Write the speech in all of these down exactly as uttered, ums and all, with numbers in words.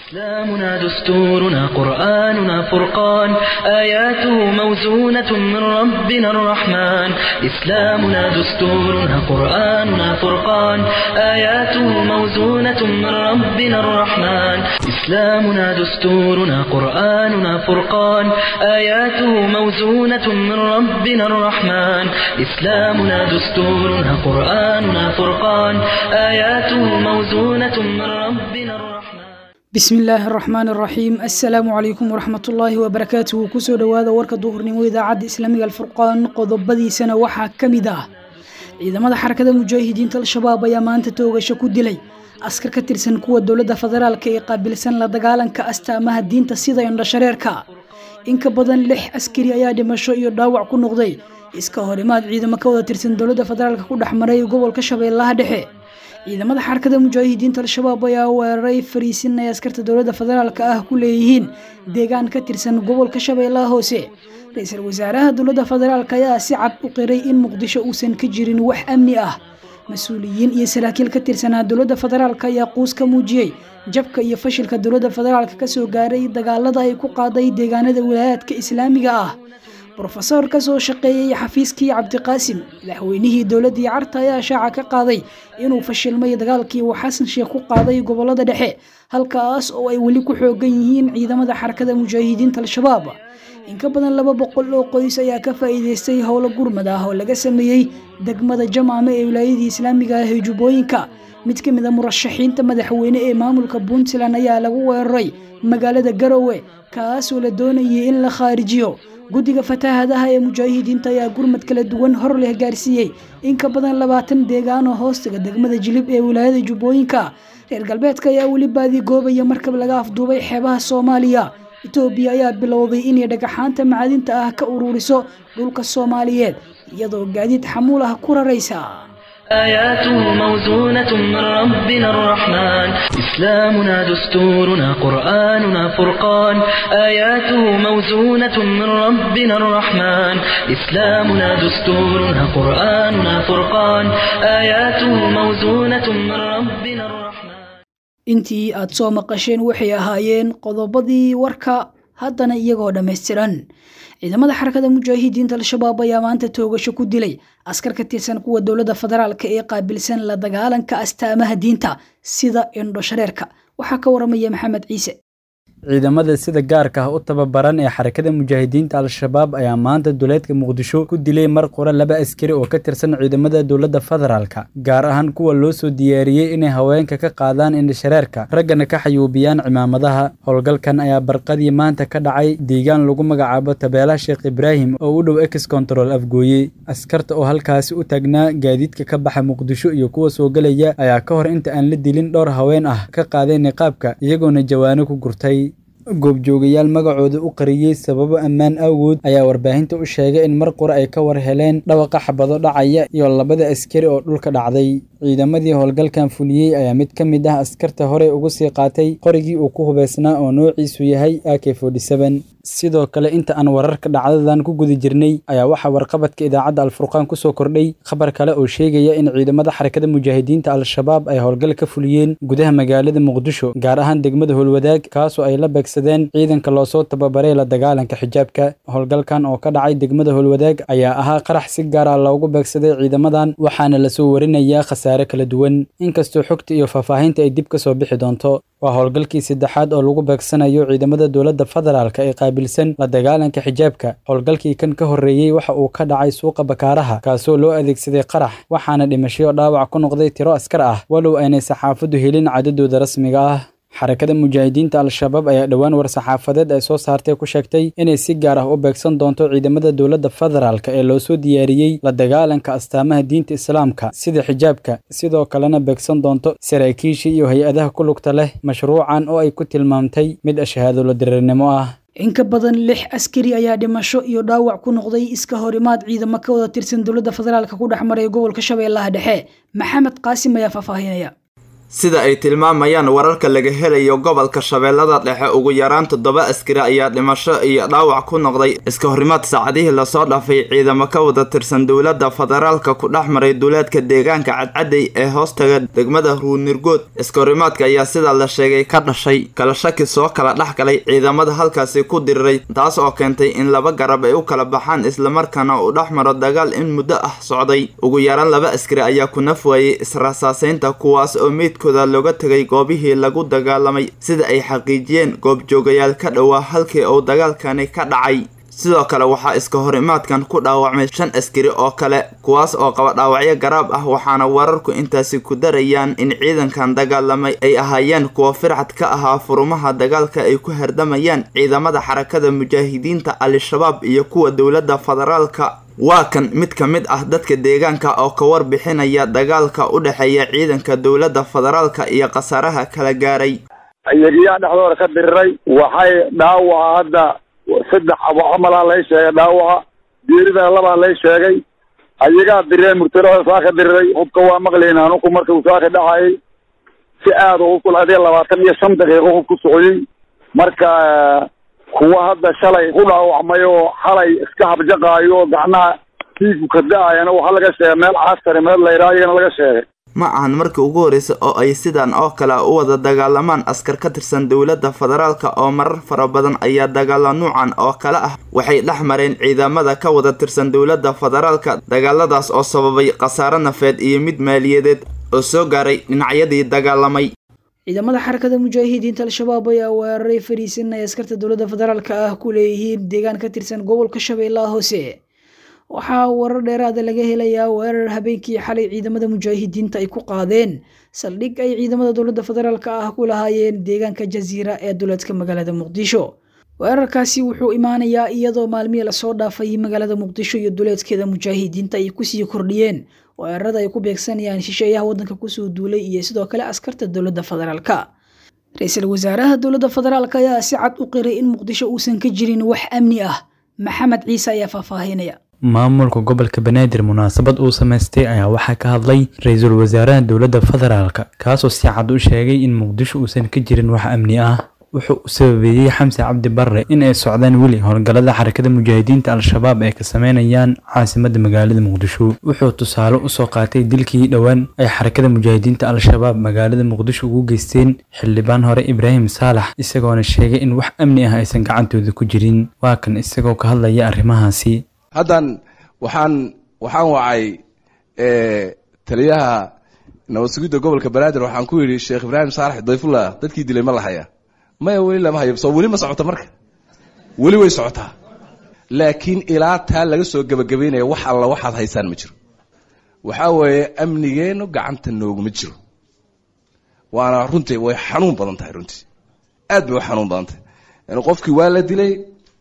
إسلامنا دستورنا قرآننا فرقان آياته موزونة من ربنا الرحمن إسلامنا دستورنا قرآننا فرقان آياته موزونة من ربنا الرحمن إسلامنا دستورنا قرآننا فرقان آياته موزونة من ربنا الرحمن إسلامنا دستورنا قرآننا فرقان آياته موزونة من ربنا الرحمن بسم الله الرحمن الرحيم السلام عليكم ورحمة الله وبركاته كسو دوادا ورك ظهرنimo idaacada islaamiga alfurqaan qodobadiisana waxa kamid ah ciidamada xarakada mujaahidiinta al-shabaab ayaa maanta toogasho ku dilay askar ka tirsan kuwa dawladda federaalka ee qaabilsan la dagaalanka astaamaha diinta sida indho shareerka in ka badan lix askari ayaa dhimasho iyo dhaawac ku noqday iska horimaad ciidamo ka wada tirsan dawladda federaalka ku dhaxmaray gobolka Shabeellaha Dhexe ciidamada xarakada mujaahidiinta al-shabaab ayaa weeraray fariisin ay askarta dawladda federaalka ah ku leeyihiin deegaan ka tirsan gobolka Shabeellaha Hoose ra'iisul wasaaraha dawladda federaalka ayaa si cad u qiray in Muqdisho uusan ka jirin wax amni ah mas'uuliyiin iyo saraakiil ka tirsan dawladda federaalka ayaa qoys ka muujiyay jabka iyo fashilka dawladda federaalka ka soo gaaray dagaalada ay ku qaaday deegaanada wilaayadka islaamiga ah Professor ka soo shaqeeyay xafiiskii Cabdiqaasim madaxweynihii dawladda Carta ayaa shaaca ka qaaday inuu fashilmay dagaalkii uu Xasan Sheekh ku qaaday gobolada dhexe halkaas oo ay wali ku xoogan yihiin ciidamada xarakada mujaahidiinta al-shabaab in ka badan laba boqol oo qoys ayaa ka faa'iideystay howlo gurmad ah oo laga sameeyay degmada Jamaame ee wilaayada islaamiga ah ee Jubbooyinka mid ka mid ah murashaxiinta madaxweyne ee maamulka Puntland ayaa lagu weeraray magaalada Garowe kaas oo la doonayay in la khaarijiyo guddiga fatahaadaha ee mujaahidiinta ayaa gurmad kala duwan hor leh gaarsiiyay in ka badan labaatan deegaan oo hoostiga degmada Jilib ee wilaayada Jubbooyinka reer galbeedka ayaa wali baadi goobaya markab laga afduubay xeebaha Soomaaliya Itoobiya ayaa bilowday in ay dhagaxaanta macdinta ah ka ururiso dhulka Soomaaliyeed iyadoo gaadiid xamuul ah ku raraysa آياته موزونة من ربنا الرحمن إسلامنا دستورنا قرآننا فرقان آياته موزونة من ربنا الرحمن إسلامنا دستورنا قرآننا فرقان آياته موزونة من ربنا الرحمن intii aad soo maqasheen waxay ahaayeen qodobadii warka haddana iyagoo dhameystiran ciidamada xarakada mujaahidiinta al-shabaab ayaa maanta toogasho ku dilay askar ka tirsan kuwa dawladda federaalka ee qaabilsan la dagaalanka astaamaha diinta sida indho shareerka waxa ka waramaya Maxamed Ciise ciidamada sida gaarka ah u tababaran ee xarakada mujaahidiinta al-shabaab ayaa maanta duleedka Muqdisho ku dilay mar qora laba askari oo ka tirsan ciidamada dawladda federaalka gaar ahaan kuwa loo soo diyaariyay inay haweenka ka qaadaan indho shareerka ragana ka xayuubiyaan cimaamadaha howlgalkan ayaa barqadii maanta ka dhacay deegaan lagu magacaabo Tabeelaha Sheekh Ibraahim oo u dhow ex control afgooye askarta oo halkaasi u tagnaa gaadiidka ka baxa Muqdisho iyo kuwa soo galaya ayaa ka hor inta aan la dilin dhowr haween ah ka qaaday niqaabka iyagoona jawaano ku gurtay goobjoogayaal magacooda u qariyay sababo ammaan awgood ayaa warbaahinta u sheegay in mar qore ay ka war heleen dhawaqa xabado dhacaya iyo labada askari oo dhulka dhacday ciidamadii howlgalkan fuliyay ayaa mid ka mid ah askarta hore ugu sii qaatay qorigii uu ku hubeysnaa oo noociisu yahay A K forty-seven sidoo kale inta aan wararka dhacdadan ku guda jirnay ayaa waxa warqabadka idaacada al-furqaan ku soo kordhay khabar kale oo sheegaya in ciidamada xarakada mujaahidiinta al-shabaab ay howlgal ka fuliyeen gudaha magaalada Muqdisho gaar ahaan degmada Howlwadaag kaas oo ay la beegsadeen ciidanka loo soo tababaray la dagaalanka xijaabka howlgalkan oo ka dhacay degmada Howlwadaag ayaa ahaa qarax si gaar ah loogu beegsaday ciidamadan waxaana la soo warinayaa khasaare kala duwan inkastoo xogta iyo faahfaahinta ay dib ka soo bixi doonto waa howlgalkii saddexaad oo lagu beegsanayo ciidamada dawladda federaalka ee qaabilsan la dagaalanka xijaabka howlgalkii kan ka horeeyay waxa uu ka dhacay suuqa Bakaaraha kaasoo loo adeegsaday qarax waxaana dhimasho dhaawac ku noqday tiro askar ah walow aanay saxaafadu helin cadadooda rasmiga ah xarakada mujaahidiinta al-shabaab ayaa dhawaan war saxaafadeed ay soo saartay ku sheegtay inay si gaar ah u beegsan doonto ciidamada dawladda federaalka ee loo soo diyaariyay la dagaalanka astaamaha diinta islaamka sida xijaabka sidoo kalena beegsan doonto saraakiisha iyo hay'adaha ku lugta leh mashruucan oo ay ku tilmaamtay mid shahaado la dirirnimo ah in ka badan lix askari ayaa dhimasho iyo dhaawac ku noqday iska horimaad ciidamo ka wada tirsan dawladda federaalka ku dhaxmaray gobolka Shabeellaha Dhexe Maxamed Qaasim ayaa faahfaahinaya sida ay tilmaamayaan wararka laga helayo gobolka Shabeellada Dhexe ugu yaraan toddoba askari ayaa dhimasho iyo dhaawac ku noqday iska horimaad saacadihii la soo dhaafay ciidamo ka wada tirsan dowladda federaalka ku dhexmaray duleedka deegaanka Cadcaday ee hoostaga degmada Ruunirgood. iska horimaadka ayaa sida la sheegay ka dhashay kala shaki soo kala dhaxgalay ciidamada halkaasi ku diriray taas oo keentay in laba garab ay u kala baxaan isla markaana uu dhexmaro dagaal in muddo ah socday. ugu yaraan laba askari ayaa ku nafwaayay israasaaseynta kuwaas oo meydkooda looga tagay goobihii lagu dagaalamay sida ay xaqiijiyeen goobjoogayaal ka dhawaa halkii uu dagaalkani ka dhacay. sidoo kale waxaa iska horimaadkan ku dhaawacmay shan askari oo kale kuwaas oo qaba dhaawacyo garaab ah waxaana wararku intaasi ku darayaan in ciidankan dagaalamay ay ahaayeen kuwa fircad ka ahaa furumaha dagaalka ay ku hardamayaan ciidamada xarakada mujaahidiinta al-shabaab iyo kuwa dowladda federaalka. waa kan mid ka mid ah dadka deegaanka oo ka warbixinaya dagaalka u dhaxeeya ciidanka dowladda federaalka iyo qasaaraha kala gaaray. ayagiyaa dhexdooda ka diriray waxay dhaawaca hadda saddex abo camalaa lay sheegay dhaawaca geeridana labaa lay sheegay ayagaa direen murtado saa ka diriray hubka waa maqlayna anuku marka uu saa ka dhacayay si aada u kulaaday labaatan iyo shan daqiiqo hub ku socday marka kuwa hadda shalay ku dhaawacmay oo xalay iska habjaqaayo gacnaha tiigu ka da-ayana waxaa laga sheegay meel caskari meel layraaygana laga sheegay. ma ahan markii ugu horreysay oo ay sidan oo kale u wada dagaalamaan askar ka tirsan dowladda federaalka oo marar fara badan ayaa dagaalo nuucan oo kale ah waxay dhex mareen ciidamada ka wada tirsan dowladda federaalka dagaaladaas oo sababay khasaare nafeed iyo mid maaliyadeed oo soo gaaray dhinacyadii dagaalamay. ciidamada xarakada mujaahidiinta al-shabaab ayaa weeraray fariisin ay askarta dowladda federaalka ah ku leeyihiin deegaan ka tirsan gobolka Shabeellaha Hoose. waxaa warar dheeraada laga helayaa weerar habeenkii xalay ciidamada mujaahidiinta ay ku qaadeen saldhig ay ciidamada dowladda federaalka ah ku lahaayeen deegaanka Jaziira ee duleedka magaalada Muqdisho. weerarkaasi wuxuu imaanayaa iyadoo maalmihii la soo dhaafay magaalada Muqdisho iyo duleedkeeda mujaahidiinta ay ku sii kordhiyeen weerarada ay ku beegsanayaan shisheeyaha waddanka kusoo duulay iyo sidoo kale askarta dowladda federaalka. ra'iisul wasaaraha dowladda federaalka ayaa si cad u qiray in Muqdisho uusan ka jirin wax amni ah. maxamed ciise ayaa faahfaahinaya. maamulka gobolka Banaadir munaasabad uu sameystay ayaa waxaa ka hadlay ra'iisul wasaaraha dowladda federaalka kaasoo si cad u sheegay in Muqdisho uusan ka jirin wax amni ah. wuxuu u sababeeyay Xamse Cabdi Barre in ay socdaan weli howlgallada xarakada mujaahidiinta al-shabaab ee ka sameynayaan caasimadda magaalada Muqdisho. wuxuu tusaale u soo qaatay dilkii dhawaan ay xarakada mujaahidiinta al-shabaab magaalada Muqdisho ugu geysteen xildhibaan hore Ibraahim Saalax isagoona sheegay in wax amni ah aysan gacantooda ku jirin. waa kan isagoo ka hadlaya arrimahaasi. haddan waxaan waxaan wacay taliyaha nabad sugidda gobolka Banaadir waxaan ku yidhi Sheekh Ibraahim Saalax Dayfullah dadkii dilay ma lahaya maya weli lama hayo soo weli ma socota marka weli way socotaa laakiin ilaa taa laga soo gabagabeynaya wax alla waxaad haysaan ma jiro. waxaa weeye amnigeenu gacanta nooguma jiro waana runtii way xanuun badan tahay runtii aad bay u xanuun badan tahay yani qofkii waa la dilay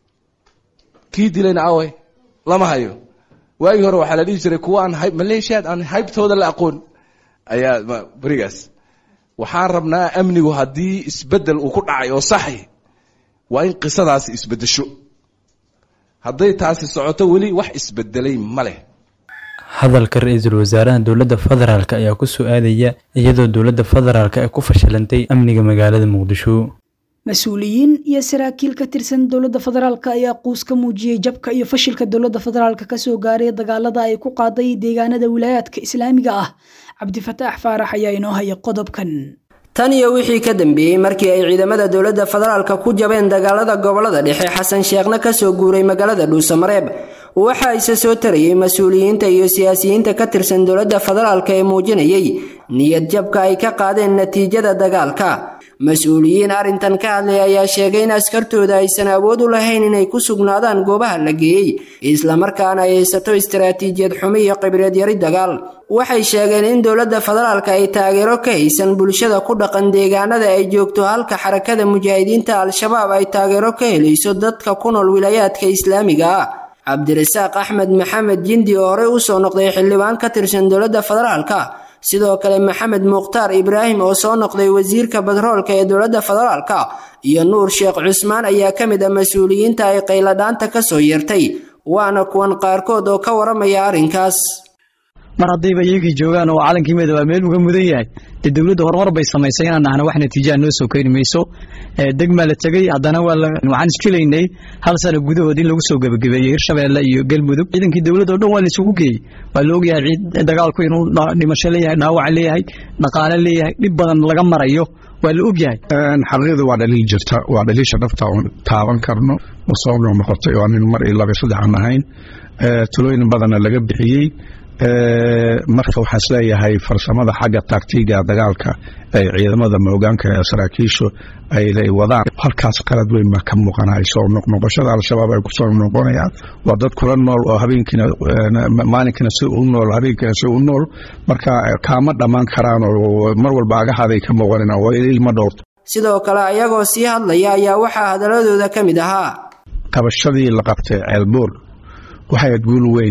kii dilayna away lama hayo. waagii hore waxaa la dhihi jiray kuwa aan maleeshiyaad aan haybtooda la aqoon ayaa barigaas. waxaan rabnaa amnigu haddii isbedel uu ku dhacay oo saxi waa in qisadaasi isbedesho. hadday taasi socoto weli wax isbedelay ma leh. hadalka ra'iisul wasaaraha dowladda federaalka ayaa ku soo aadaya iyadoo dowladda federaalka ay ku fashilantay amniga magaalada Muqdisho. mas-uuliyiin iyo saraakiil ka tirsan dowladda federaalka ayaa quus ka muujiyay jabka iyo fashilka dowladda federaalka ka soo gaaray dagaalada ay ku qaaday deegaanada wilaayaadka islaamiga ah. cabdifataax faarax ayaa inoo haya qodobkan. tan iyo wixii ka dambeeyay markii ay ciidamada dowladda federaalka ku jabeen dagaalada gobolada dhexe xasan sheekhna ka soo guuray magaalada Dhuusamareeb waxa ay soo tarayay mas'uuliyiinta iyo siyaasiyiinta ka tirsan dowladda federaalka ee muujinayay niyad jabka ay ka qaadeen natiijada dagaalka. mas-uuliyiin arrintan ka hadlay ayaa sheegay in askartooda aysan awood u lahayn inay ku sugnaadaan goobaha la geeyey isla markaana ay haysato istiraatiijiyad xumi iyo khibrad yari dagaal. waxay sheegeen in dowladda federaalka ay taageero ka haysan bulshada ku dhaqan deegaanada ay joogto halka xarakada mujaahidiinta al-shabaab ay taageero ka helayso dadka ku nool wilaayaadka islaamiga ah. cabdirasaaq axmed maxamed jindi oo horey u soo noqday xildhibaan ka tirsan dowladda federaalka sidoo kale maxamed mukhtaar ibraahim oo soo noqday wasiirka batroolka ee dowladda federaalka iyo nuur sheekh cusmaan ayaa ka mid ah mas-uuliyiinta ay qayladhaanta ka soo yeertay waana kuwan qaarkood oo ka waramaya arrinkaas. mar haddayba iyagii joogaan oo calankii midooba meel uga mudan yahay dee dowladda horumar bay samaysay inaan nahna wax natiijaa noo soo keeni mayso degmaa la tegey haddana waxaan isfilaynay hal sano gudahood in lagu soo gebagabeeyey hirshabeelle iyo galmudug ciidankii dowladda oo dhan waa la isugu geeyey waa la ogyahay dagaalku inuu dhimasho leeyahay dhaawac leeyahay dhaqaale leeyahay dhib badan laga marayo waa la ogyahay xaqiiqda waa dhaliil jirta waa dhaliisha dhabta oon taaban karno oo sabab noo noqotay oo nin mar iyo laba saddex aan ahayn talooyin badanna laga bixiyey marka waxaan isleeyahay farsamada xagga taagtiga dagaalka ay ciidamada moogaanka ee saraakiishu ay wadaan halkaas qalad weyn baa ka muuqanaya soo noqnoqoshada al-shabaab ay kusoo noqonayaan waa dad kula nool oo habeenkiina maalinkina si u nool habeenkiina si u nool marka kaama dhammaan karaan oo mar walba agahaday ka muuqanina oo ilma dhowrto sidoo kale ayagoo sii hadlaya ayaa waxaa hadaladooda ka mid ahaa qabashadii la qabtay ceelbuur waxay guul weyn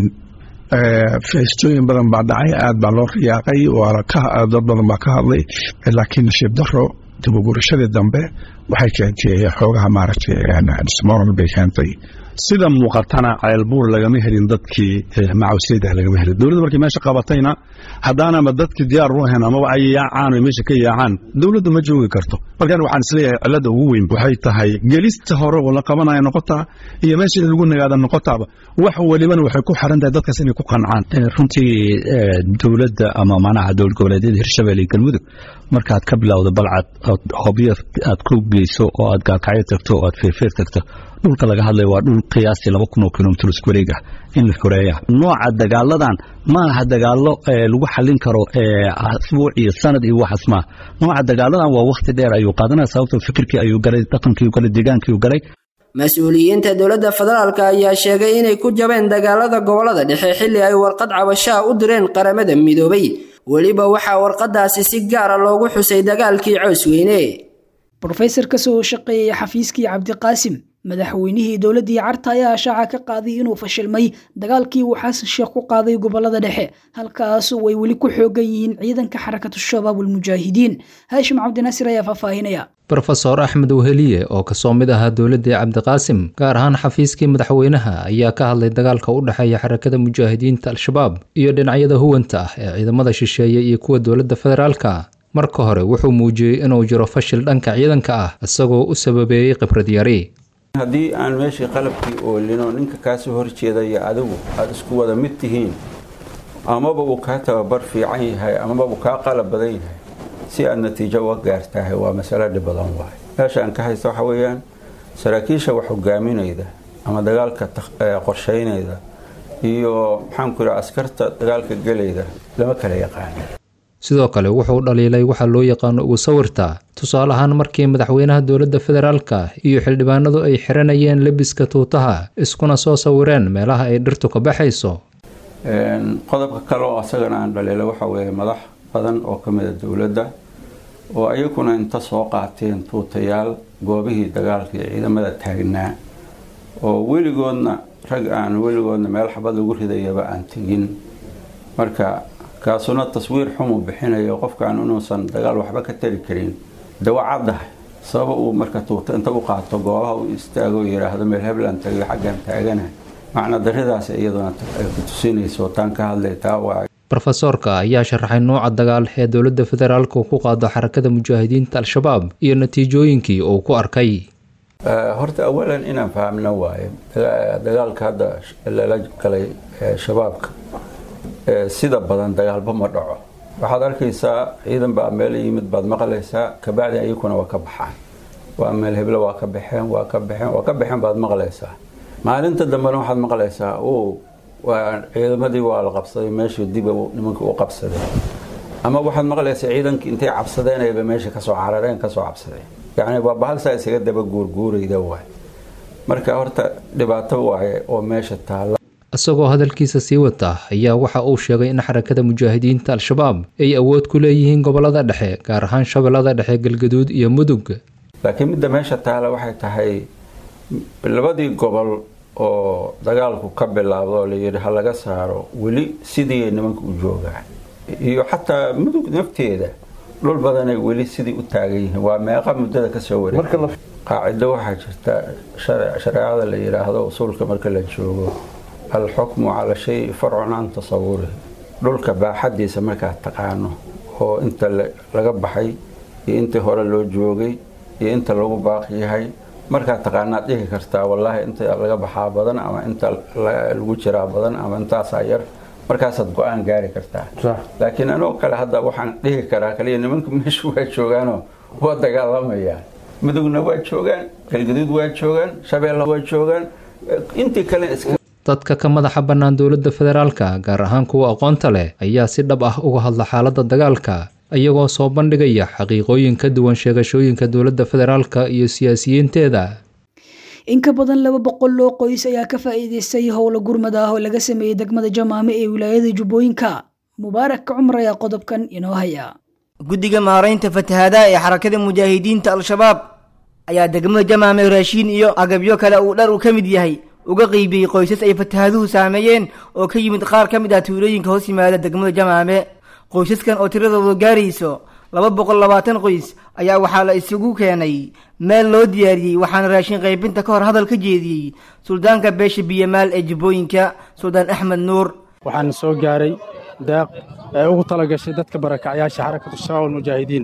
feestooyin badan baa dhacay aad baa loo riyaaqay dad badan baa ka hadlay laakiin nasiib daro dibugurashadii dambe waxay keentay xoogaha maaragtay dismoral bay keentay sida muuqatana ceelbuur lagama helin dadkii macawsleyda lagama helin dowladda markii meesha qabatayna haddaanama dadkii diyaar u ahayn amaba ay yaacaan oo meesha ka yaacaan dowladdu ma joogi karto markaan waxaan isleeyahay cilada ugu weyn waxay tahay gelista hore oo la qabanayo noqotaa iyo meesha lagu nagaada noqotaaba wax walibana waxay ku xiran tahay dadkaas inay ku qancaan runtii dowladda ama manaca dowlad goboleedyada hirshabeelle iyo galmudug markaad ka bilowdo balcad hobyo aad ku geyso oo aad gaakacyo tagto oo aad feerfeer tagto dhulka laga hadlayo waa dhul qiyaastii laba kun oo kilomitir isku wareeg ah in la xoreeya nooca dagaaladan ma aha dagaalo lagu xallin karo asbuuc iyo sanad iyo waxaas ma nooca dagaaladan waa waqti dheer ayuu qaadanaya sababtoo fikirkii ayuu galay dhaqankii galay deegaankii galay mas-uuliyiinta dowladda federaalka ayaa sheegay inay ku jabeen dagaalada gobolada dhexe xilli ay warqad cabashaa u direen qaramada midoobay weliba waxaa warqadaasi si gaara loogu xusay dagaalkii Coosweyne professor ka soo shaqeeyay xafiiskii Cabdiqaasim madaxweynihii dowladii Carta ayaa shaaca ka qaaday inuu fashilmay dagaalkii uu Xasan Sheekh ku qaaday gobolada dhexe halkaas way wali ku xoogan yihiin ciidanka xarakatu shabaab wal mujaahidiin Haashim Cabdinaasir ayaa faafahinaya Professor Axmed Weheliye oo ka soo mid ahaa dowladii Cabdiqaasim gaar ahaan xafiiskii madaxweynaha ayaa ka hadlay dagaalka u dhaxeeya xarakada mujaahidiinta al-shabaab iyo dhinacyada huwanta ah ee ciidamada shisheeye iyo kuwa dowladda federaalka marka hore wuxuu muujiyay inuu jiro fashil dhanka ciidanka ah isagoo u sababeeyay khibrad yari haddii aan meeshii qalabkii oolino ninka kaasoo horjeedaya adigu aad isku wada mid tihiin amaba uu kaa tababar fiican yahay amaba uu kaa qalab badan yahay si aad natiijo uga gaartahay waa masalo dhib badan waay meesha aan ka haysto waxa weeyaan saraakiisha wax hogaaminayda ama dagaalka qorsheynayda iyo maxaan ku yidhaha askarta dagaalka gelayda lama kala yaqaano sidoo kale wuxuu dhaliilay waxa loo yaqaan ugu sawirta tusaale ahaan markii madaxweynaha dowladda federaalka iyo xildhibaanadu ay xiranayeen labiska tuutaha iskuna soo sawireen meelaha ay dhirtu ka baxayso een qodobka kale oo asagana aan dhaliilay waxa weeye madax badan oo ka mid ah dowladda oo ayaguna inta soo qaateen tuutayaal goobihii dagaalka iyo ciidamada taagnaa oo weligoodna rag aan weligoodna meel xabad lagu ridayaba aan tegin marka kaasuna taswiir xumo bixinayo qofkaan inuusan dagaal waxba ka tari karin dawacadaha sabab uu marka tuuta inta u qaato goobaha uu istaago yiraahdo meel heblan tagay xaggan taagana macna daridaas iyaduna ay ku tusinayso tan ka hadlay taa waa Professorka ayaa sharaxay nooca dagaal ee dowladda federaalka ku qaado xarakada mujaahidiinta al-shabaab iyo natiijooyinkii uu ku arkay horta awalan inaan fahamno waaye dagaalka hadda la galay shabaabka sida badan dagaalba ma dhaco waxaad arkaysaa ciidan baa meel yimid baad maqlaysaa kabacdi ayaguna waa ka baxaan waa meel heblo waa ka baxeen waa ka baxeen waa ka baxeen baad maqlaysaa maalinta dambena waxaad maqlaysaa oo waa ciidamadii waa la qabsaday meeshii dib nimanka u qabsaday ama waxaad maqlaysaa ciidankii intay cabsadeen ay meesha ka soo carareen ka soo cabsadeen yacni waa bahal saa isaga daba guurguurayda waay marka horta dhibaato waaye oo meesha taala isagoo hadalkiisa sii wata ayaa waxa uu sheegay in xarakada mujaahidiinta al-shabaab ay awood ku leeyihiin gobolada dhexe gaar ahaan shabeellada dhexe galgaduud iyo mudug laakiin midda meesha taala waxay tahay labadii gobol oo dagaalku ka bilaabdo la yiri ha laga saaro wali sidii nimanka u joogaan iyo xataa mudug nafteeda dhul badan ay wali sidii u taagan yihiin waa meeqa muddada ka soo wareegay qaacido waxaa jirta sharciga la yiraahdo usulka marka la joogo الحكم على شيء فرع عن تصوره dhulka baaxadiisa markaad taqaano oo inta laga baxay iyo intii hore loo joogay iyo inta lagu baaqi yahay markaad taqaanaad dhihi kartaa wallaahi inta laga baxaa badan ama inta lagu jiraa badan ama intaasaa yar markaasaad go-aan gaari kartaa laakiin anoo kale hadda waxaan dhihi karaa kaliya nimanka meesha waa joogaanoo waa dagaalamayaan mudugna waa joogaan galgaduud waa joogaan shabeelle waa joogaan intii kale iska dadka ka madaxa bannaan dowladda federaalka gaar ahaan kuwa aqoonta leh ayaa si dhab ah uga hadla xaaladda dagaalka iyagoo soo bandhigaya xaqiiqooyin ka duwan sheegashooyinka dowladda federaalka iyo siyaasiyiinteeda. in ka badan laba boqol oo qoys ayaa ka faa'iideystay howlo gurmad ah oo laga sameeyay degmada Jamaame ee wilaayada Jubbooyinka. Mubaarak Cumar ayaa qodobkan inoo haya. guddiga maaraynta fatahaadaha ee xarakada mujaahidiinta al-shabaab ayaa degmada Jamaame raashin iyo agabyo kale uu dhar u ka mid yahay uga qaybiyay qoysas ay fatahaaduhu saameeyeen oo ka yimid qaar ka mid ah tuulooyinka hoos yimaada degmada Jamaame. qoysaskan oo tiradoodu gaarayso laba boqol labaatan qoys ayaa waxaa la isugu keenay meel loo diyaariyey waxaana raashin qaybinta ka hor hadal ka jeediyey suldaanka beesha biyamaal ee Jubbooyinka Suldaan Axmed Nuur. waxaan soo gaaray deeq ee ugu talagashay dadka barakacyaasha xarakada shabaab mujaahidiin.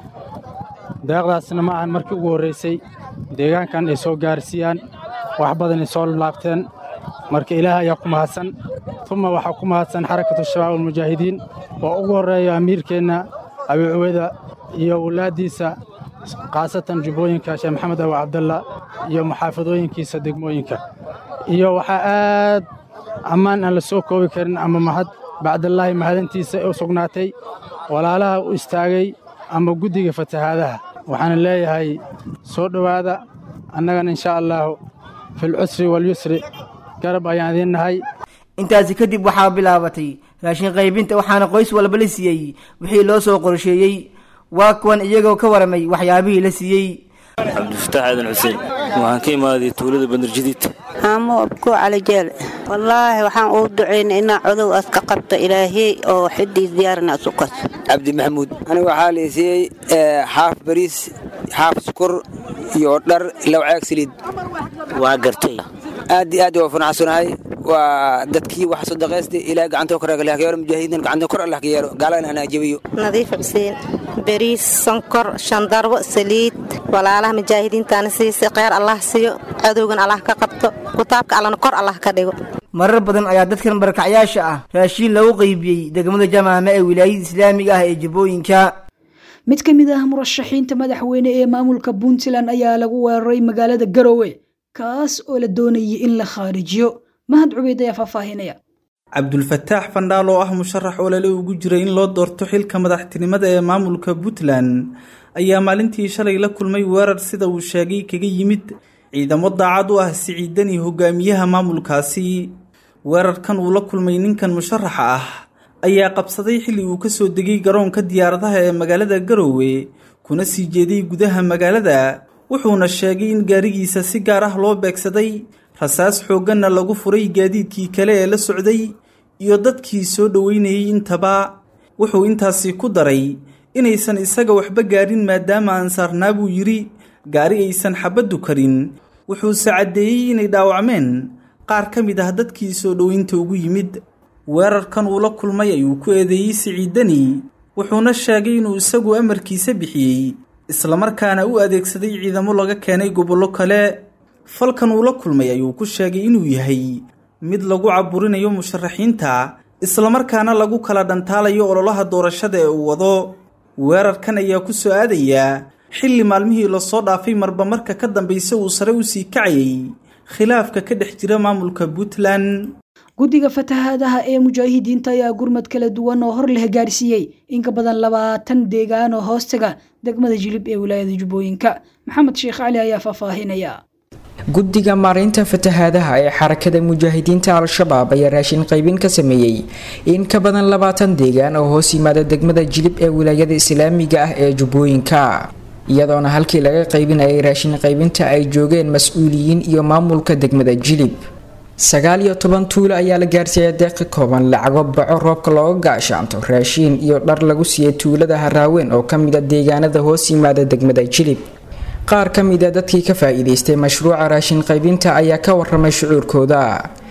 deeqdaasna ma ahan markii ugu horeysay deegaankan ay soo gaarsiiyaan wax badan ay soo laabteen marka ilaahay ayaa ku mahadsan tuma waxa ku mahadsan xarakada shabaab mujaahidiin oo ugu horeeya amiirkeena Abi Uweyda iyo walaadiisa qaasatan Jubbooyinka Sheekh Maxamed Abu Cabdallah iyo muxaafadooyinkiisa degmooyinka iyo waxa aad amaan aan la soo koobi karin ama mahad bacdallahi mahadintiisa u sugnaatay walaalaha u istaagay ama guddiga fatahaadaha waxaan leeyahay soo dhawaada annagana insha Allah fil usri wal yusri garab ayaan idinnahay. intaasi kadib waxaa bilaabatay raashin qaybinta waxaana qoys walba la siiyey wixii loo soo qorsheeyey. waa kuwan iyagoo ka waramay waxyaabihii la siiyey. Cabdifataax Aadan Xuseen waxaan ka imaaday tuulada Bandar Jadiid. amo ku cali jeel wallaahi waxaan u duceynaa inaa codow aska qabto ilaahay oo xidii diyaarna suqas. Cabdi Maxamuud aniga waxaa la siiyey xaaf bariis xaaf sukor iyo dhar law caag saliid. waa gartay aad aad oo fanacsanahay waa dadkii wax soo dhaqaystay ilaa gacanta kor ka leeyahay mujaahidiin gacanta kor Allah ka yeero gaalana ana jabiyo. nadiif xuseen bariis sonkor shandarbo saliid walaalaha mujaahidiintaana siisay khayr Allah siiyo cadowgan Allah ka qabto kitaabka Allah kor Allah ka dhigo. marar badan ayaa dadkan barakacyaasha ah raashin lagu qaybiyay degmada Jamaame ee wilaayada Islaamiga ah ee Jubbooyinka. mid ka mid ah murashaxiinta madaxweyne ee maamulka Puntland ayaa lagu weeraray magaalada Garowe kaas oo la doonayay in la khaarijiyo. mahad cubeyd ayaa faahfaahinaya. Cabdulfataax Fandhaal oo ah musharax oo lale ugu jiray in loo doorto xilka madaxtinimada ee maamulka Puntland ayaa maalintii shalay la kulmay weerar sida uu sheegay kaga yimid ciidamo daacad u ah siciidani hogaamiyaha maamulkaasi. weerarkan uu la kulmay ninkan musharaxa ah ayaa qabsaday xilli uu ka soo degay garoonka diyaaradaha ee magaalada Garowe kuna sii jeeday gudaha magaalada wuxuuna sheegay in gaarigiisa si gaar ah loo beegsaday rasaas xooganna lagu furay gaadiidkii kale ee la socday iyo dadkii soo dhaweynayay intaba. wuxuu intaasi ku daray inaysan isaga waxba gaarin maadaama aan saarnaa buu yiri gaari aysan xabaddu karin. wuxuuse caddeeyey inay dhaawacmeen qaar ka mid ah dadkii soo dhaweynta ugu yimid. weerarkan uu la kulmay ayuu ku eedeeyey siciidani wuxuuna sheegay inuu isagu amarkiisa bixiyey islamarkaana u adeegsaday ciidamo laga keenay gobollo kale. falkan uu la kulmay ayuu ku sheegay inuu yahay mid lagu caburinayo musharaxiinta islamarkaana lagu kala dhantaalayo ololaha doorashada ee uu wado. weerarkan ayaa ku soo aadaya xilli maalmihii lasoo dhaafay marba marka ka dambaysa uu sare u sii kacayay khilaafka ka dhex jira maamulka Puntland. guddiga fatahaadaha ee mujaahidiinta ayaa gurmad kala duwan oo hor leh gaarsiiyey in ka badan labaatan deegaan oo hoostaga degmada Jilib ee wilaayada Jubbooyinka. maxamed sheekh cali ayaa faahfaahinaya. guddiga maareynta fatahaadaha ee xarakada mujaahidiinta al-shabaab ayaa raashin qaybin ka sameeyey in ka badan labaatan deegaan oo hoos yimaada degmada Jilib ee wilaayada Islaamiga ah ee Jubbooyinka iyadoona halkii laga qaybinayay raashin qaybinta ay joogeen mas'uuliyiin iyo maamulka degmada Jilib. sagaal iyo toban tuulo ayaa la gaarsiiyay deeq kooban lacago baco roobka looga gaashaanto raashin iyo dhar lagu siiyay tuulada Haraaweyn oo kamid ah deegaanada hoos yimaada degmada Jilib. qaar ka mid ah dadkii ka faa'iideystay mashruuca raashin qaybinta ayaa ka warramay shucuurkooda.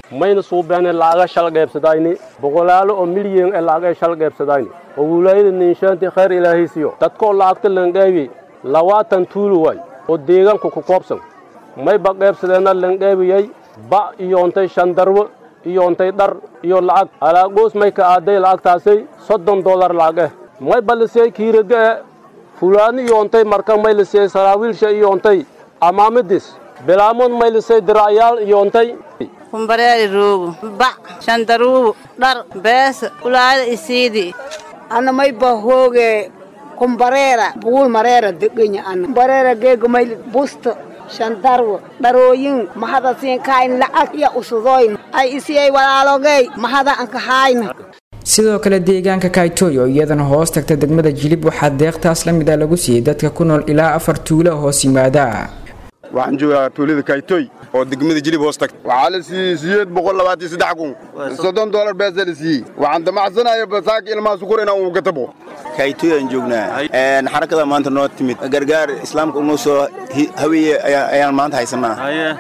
mayna suubeen laaga shal qaybsadayni boqolaalo oo milyan ee laaga shal qaybsadayni oo wilaayada ninshaanti khayr ilaahay siiyo dadkoo laagta lanqaybi labaatan tuulu way oo deegaanku ku koobsan may ba qaybsadeena lanqaybiyay ba iyo ontay shandarwo iyo ontay dhar iyo lacag alaaqoos may ka aaday lacagtaasay soddon dollar lacag may balisay kiiraga fulaani iyo ontay marka may lisay saraawiilsha iyo ontay amaamidis bilaamon may lisay diraayaal iyo ontay kumbareeri roogo ba shandaruubo dhar bees kulaada isiidi ana may ba hooge kumbareera buul mareera degenya ana kumbareera geego may busto shandarwo dharooyin mahada siin kayn lacag iyo usudoyn ay isiyay walaalogay mahada aan ka hayna sidoo kale deegaanka Kaitoyo iyadana hoos tagta degmada Jilib waxaa deeqtaas la mid ah lagu siiyay dadka ku nool ilaa afar tuulo hoos yimaada waxaan joogaa tuulada Kaitoy oo degmada Jilib hoos tagta waxaa la siiyay sideed boqol labaatan iyo saddex kun soddon dollar baa la siiyay waxaan damacsanayaa basaak ilmaha sukur inaan uga tabo Kaitoy aan joognaa een xarakada maanta noo timid gargaar islaamka uu soo hawiye ayaan maanta haysanaa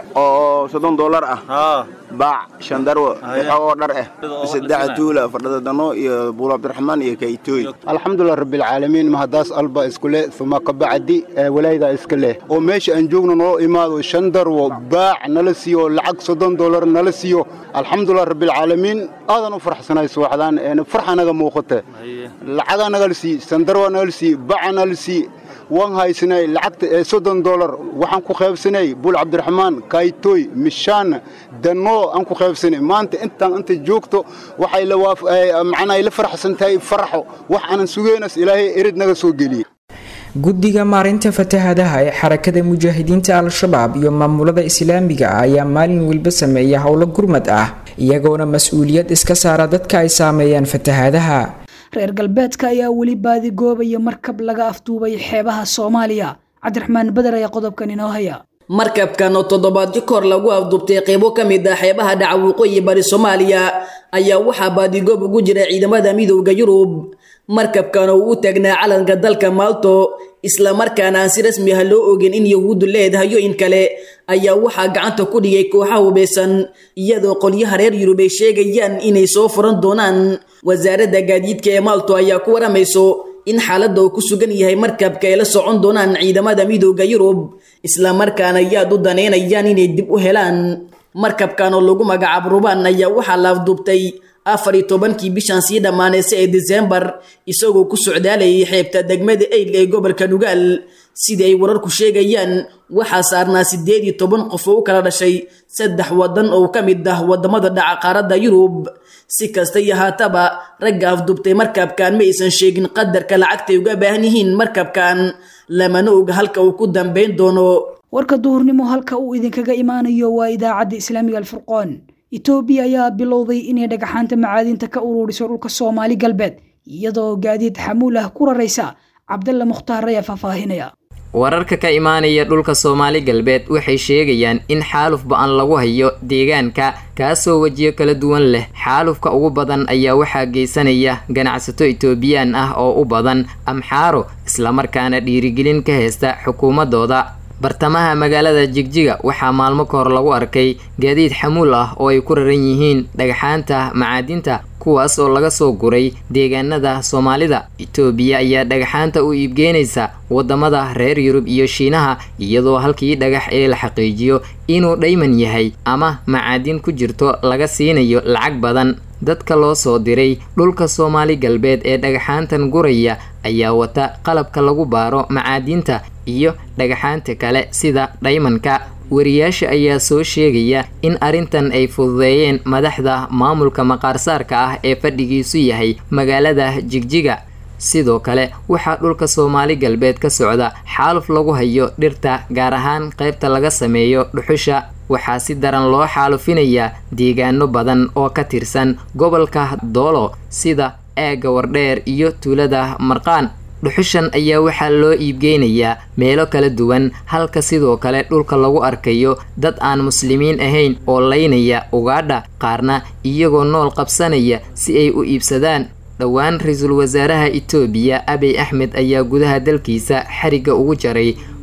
oo soddon dollar ah باع شندرو أو درعه سدع دولة فرد دنو يبو عبد الرحمن يكيتوي الحمد لله رب العالمين ما هداس ألبا إسكله ثم قبعدي ولايدا إسكله وماش أنجونا نو إمادو شندر وباع نلسيو لعق صدن دولار نلسيو الحمد لله رب العالمين هذا نفرح سنة يسوع حدان يعني فرح أنا جموخته لعق أنا نلسي شندر ونلسي باع نلسي وان هاي سنة لعقت صدن دولار وحن كو خيب سنة بول عبد الرحمن كايتوي مشان دنو أنكو خيب سنة ما أنت أنت أنت جوكتو وحي لواف معنا يلفرح سنتي فرحوا وحنا نسوينس إلهي إرد نجسو جلي guddiga maareynta fatahaadaha ee xarakada mujaahidiinta al-shabaab iyo maamulada islaamiga ah ayaa maalin walba sameeya howlo gurmad ah iyagoona mas-uuliyad iska saara dadka ay saameeyaan fatahaadaha reer galbeedka ayaa weli baadi goobaya markab laga afduubay xeebaha Soomaaliya Cabdiraxmaan Badar ayaa qodobkan inoo haya markabkan oo toddobaadkii kor lagu afduubtay qaybo ka mid ah xeebaha dhaca waqooyi bari Soomaaliya ayaa waxaa baadi goob ugu jira ciidamada midowga Yurub markabkan oo u taagnaa calanka dalka Malta isla markaana aan si rasmi ah loo ogeyn in Yahuudu leedahay in kale ayaa waxaa gacanta ku dhigay kooxaha hubeysan iyadoo qolyaha reer Yurub ay sheegayaan inay soo furan doonaan wasaaradda gaadiidka ee Malta ayaa ku waramayso in xaaladda uu ku sugan yahay markabka ay la socon doonaan ciidamada midowga Yurub isla markaana ay u daneynayaan inay dib u helaan markabkan oo lagu magacaabo Ruban ayaa waxaa la afduubtay afar iyo tobankii bishan sii dhamaanaysay ee December isagoo ku socdaalayay xeebta degmada Eyl ee gobolka Nugaal sida ay wararku sheegayaan waxaa saarnaa sideed iyo toban qof oo kala dhashay saddex wadan oo ka mid ah wadamada dhaca qaaradda Yurub si kasta yahaataba ragga afduubtay markabkan ma aysan sheegin qadarka lacagta ay uga baahan yihiin markabkan lamana og halka uu ku dambeyn doono warka duhurnimo halka uu idinkaga imaanayo waa idaacadda Islaamiga Al-Furqaan Ethiopia ayaa bilowday inay dhagaxaanta macaadinta ka ururiso dhulka Soomaali galbeed iyadoo gaadiid xamuul ah ku raraysa Cabdalla Mukhtaar ayaa faahfaahinaya wararka ka imaanaya dhulka Soomaali galbeed waxay sheegayaan in xaaluf ba'an lagu hayo deegaanka kaasoo wajiyo kala duwan leh xaalufka ugu badan ayaa waxaa geysanaya ganacsato Ethiopian ah oo u badan Amxaaro isla markaana dhiirigelin ka haysta xukuumadooda bartamaha magaalada Jigjiga waxaa maalmo ka hor lagu arkay gaadiid xamuul ah oo ay ku raran yihiin dhagaxaanta macaadinta kuwaas oo laga soo guray deegaanada Soomaalida Ethiopia ayaa dhagaxaanta u iibgeynaysa wadamada reer Yurub iyo Shiinaha iyadoo halkii dhagax ee la xaqiijiyo inuu dhayman yahay ama macaadin ku jirto laga siinayo lacag badan dadka loo soo diray dhulka Soomaali galbeed ee dhagaxaantan guraya ayaa wata qalabka lagu baaro macaadinta iyo dhagaxaanta kale sida dhaymanka wariyaasha ayaa soo sheegaya in arintan ay fududeeyeen madaxda maamulka maqaarsaarka ah ee fadhigiisu yahay magaalada Jigjiga sidoo kale waxaa dhulka Soomaali galbeed ka socda xaaluf lagu hayo dhirta gaar ahaan qaybta laga sameeyo dhuxusha waxaa si daran loo xaalufinaya deegaano badan oo ka tirsan gobolka Doolo sida eega Wardheer iyo tuulada Marqaan dhuxushan ayaa waxaa loo iibgeynayaa meelo kala duwan halka sidoo kale dhulka lagu arkayo dad aan muslimiin ahayn oo laynaya ugaadha qaarna iyagoo nool qabsanaya si ay u iibsadaan dhawaan ra'iisul wasaaraha Ethiopia Abiy Ahmed ayaa gudaha dalkiisa xariga ugu jaray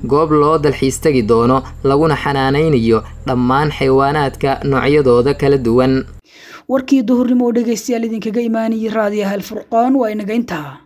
goob loo dalxiis tagi doono laguna xanaanaynayo dhammaan xayawaanaadka noocyadooda kala duwan warkii duhurnimo oo dhegeystayaal idinkaga imaanayay raadiyaha alfurqaan waa inaga intaa